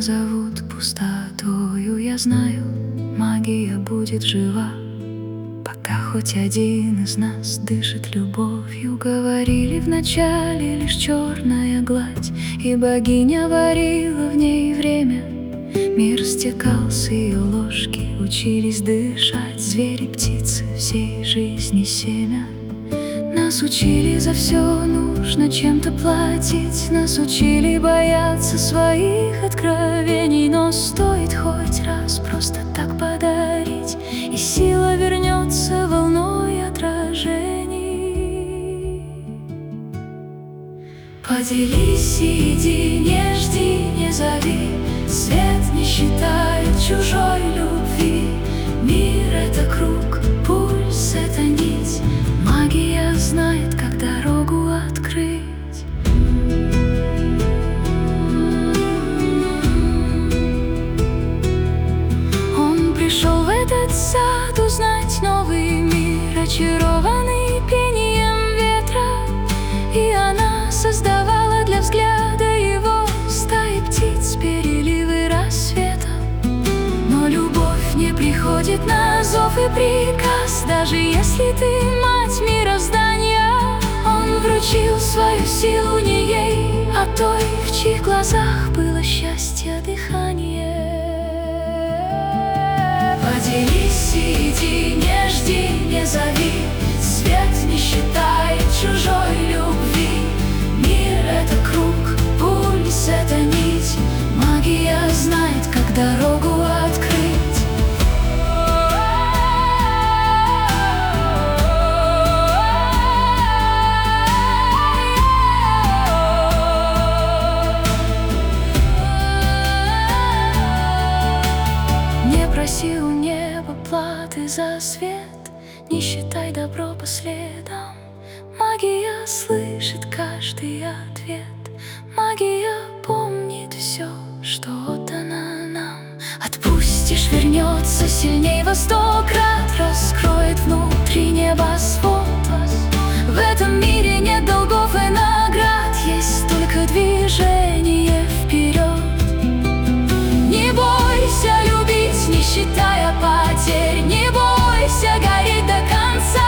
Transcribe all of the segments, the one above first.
назовут пустотою, я знаю, магия будет жива, пока хоть один из нас дышит любовью. Говорили вначале лишь черная гладь, и богиня варила в ней время. Мир стекал с ее ложки, учились дышать звери, птицы, всей жизни семя. Нас учили за все нужно чем-то платить, нас учили бояться своих откровений. Но стоит хоть раз просто так подарить, и сила вернется волной отражений. Поделись и иди, не жди, не зови, свет не считает чужой любви. Мир — это круг, пульс — это нить, магия знает, как дорогу открыть. Он пришел в этот сад узнать новый мир, очарованный пением ветра, и она создавала для взгляда его стаи птиц, переливы рассвета. Но любовь не приходит на зов и приказ, даже если ты мать мироздания. Он вручил свою силу не ей, а той, в чьих глазах было счастье дыхание. Поделись и иди, не жди, не зови, свет не считает чужой любви. Мир — это круг, пульс — это нить, магия знает, как дорогу открыть. Не проси у неба платы за свет, не считай добро по следам. Магия слышит каждый ответ, магия помнит все, что отдано нам. Отпустишь, вернется сильней во 100 крат, раскроет внутри небосвод. В этом мире нет долгов и наград, есть только движение вперед. Не бойся любить, не считая потерь, не бойся гореть до конца.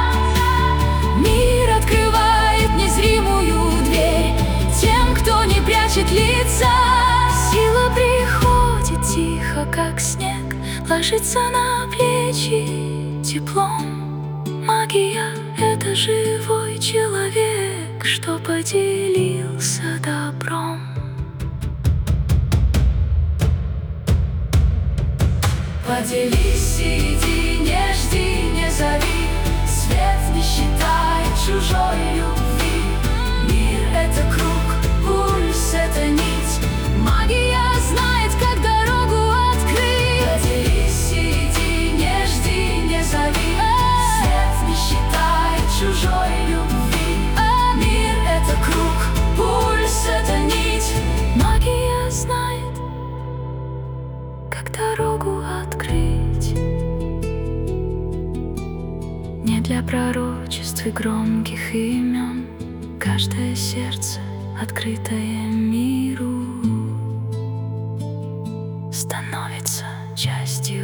Мир открывает незримую дверь тем, кто не прячет лица. Сила приходит тихо, как снег, ложится на плечи теплом. Магия — это живой человек, что поделился добром. Поделись и иди, не жди, не зови, свет не считает чужой любви. Мир — это круг, пульс — это нить, магия знает, как дорогу открыть. Поделись и иди, не жди, не зови, свет не считает чужой любви. Мир — это круг, пульс — это нить, магия знает, как дорогу открыть. Не для пророчеств и громких имен, каждое сердце, открытое миру, становится частью